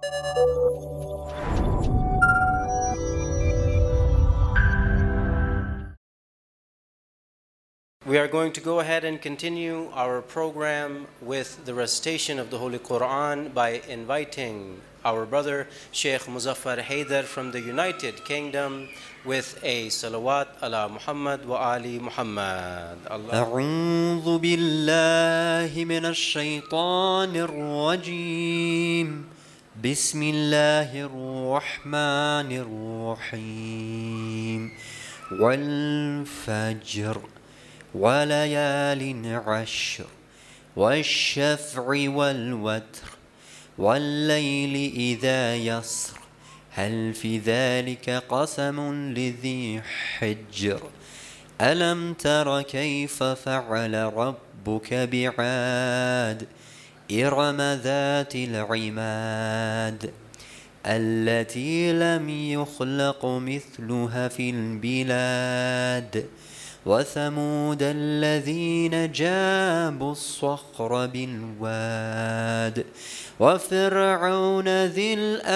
We are going to go ahead and continue our program with the recitation of the Holy Quran by inviting our brother Sheikh Muzaffar Haidar from the United Kingdom with a salawat ala Muhammad wa ali Muhammad. أعوذ بالله من الشيطان الرجيم بسم الله الرحمن الرحيم والفجر وليال عشر والشفع والوتر والليل إذا يسر هل في ذلك قسم لذي حجر ألم تر كيف فعل ربك بعاد إرم ذات العماد التي لم يخلق مثلها في البلاد وثمود الذين جابوا الصخر بالواد وفرعون ذي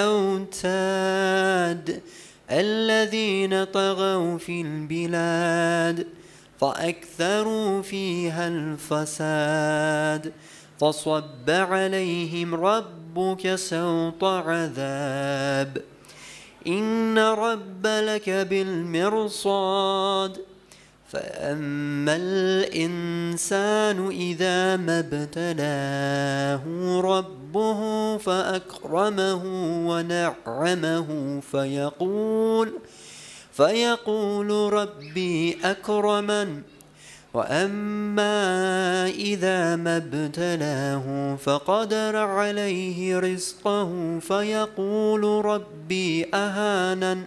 الأوتاد الذين طغوا في البلاد فأكثروا فيها الفساد فصب عليهم ربك سوط عذاب إن ربك بالمرصاد فأما الإنسان إذا ما ابتلاه ربه فأكرمه ونعمه فيقول ربي أكرمن وأما إذا ما ابتلاه فقدر عليه رزقه فيقول ربي أهانن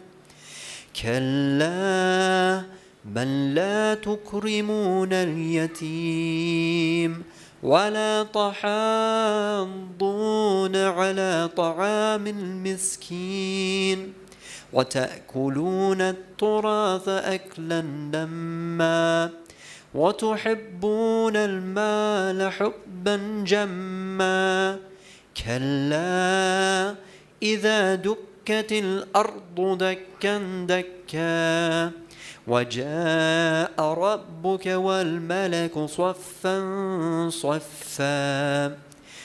كلا بل لا تكرمون اليتيم ولا تحاضون على طعام المسكين وتأكلون التراث أكلا لما وتحبون المال حبا جما كلا إذا دكت الأرض دكا دكا وجاء ربك والملك صفا صفا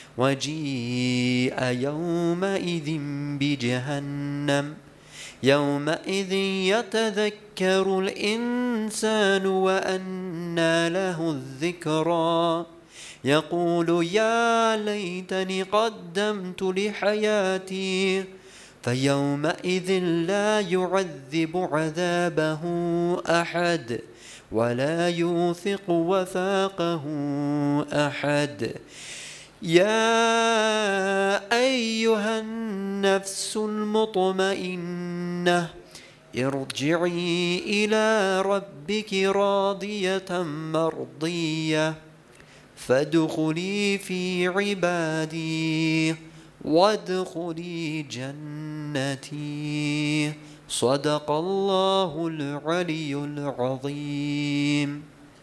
وجيء يومئذ بجهنم يومئذ يتذكر الإنسان وأنى له الذكرى يقول يا ليتني قدمت لحياتي فيومئذ لا يعذب عذابه أحد ولا يوثق وثاقه أحد يا أيها النفس المطمئنة ارجعي إلى ربك راضية مرضية فادخلي في عبادي وادخلي جنتي صدق الله العلي العظيم.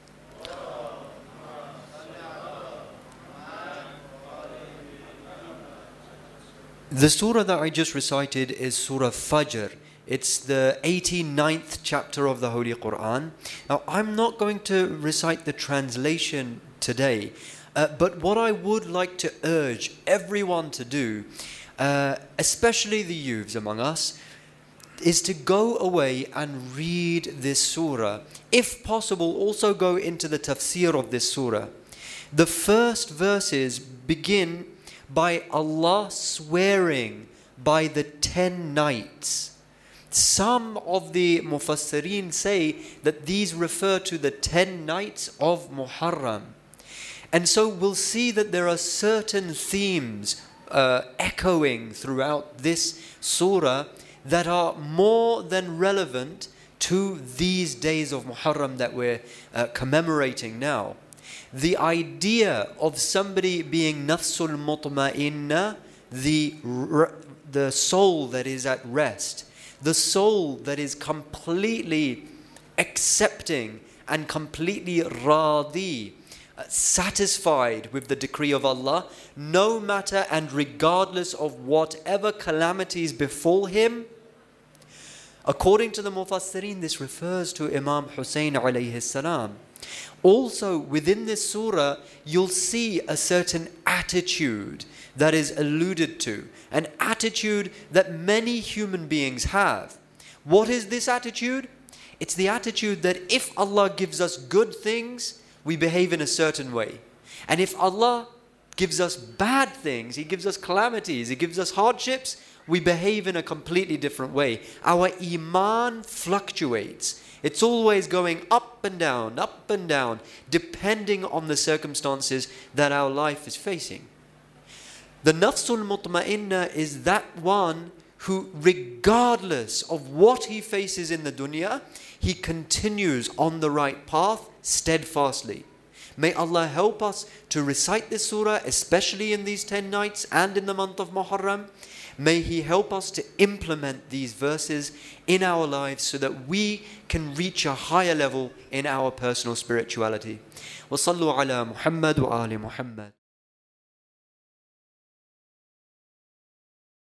The surah that I just recited is Surah Fajr. It's the 89th chapter of the Holy Quran. Now, I'm not going to recite the translation today, but what I would like to urge everyone to do, especially the youths among us, is to go away and read this surah. If possible, also go into the tafsir of this surah. The first verses begin by Allah swearing by the 10 nights. Some of the Mufassirin say that these refer to the 10 nights of Muharram. And so we'll see that there are certain themes echoing throughout this surah that are more than relevant to these days of Muharram that we're commemorating now. The idea of somebody being nafsul mutma'inna, the soul that is at rest, the soul that is completely accepting and completely radi satisfied with the decree of Allah, no matter and regardless of whatever calamities befall him. According to the Mufassirin, this refers to Imam Hussein alayhi salam. Also, within this surah, you'll see a certain attitude that is alluded to, an attitude that many human beings have. What is this attitude? It's the attitude that if Allah gives us good things, we behave in a certain way. And if Allah gives us bad things, He gives us calamities, He gives us hardships, we behave in a completely different way. Our iman fluctuates. It's always going up and down, depending on the circumstances that our life is facing. The nafsul mutma'inna is that one who, regardless of what he faces in the dunya, he continues on the right path steadfastly. May Allah help us to recite this surah, especially in these 10 nights and in the month of Muharram. May He help us to implement these verses in our lives so that we can reach a higher level in our personal spirituality. وصلوا على محمد وآل محمد.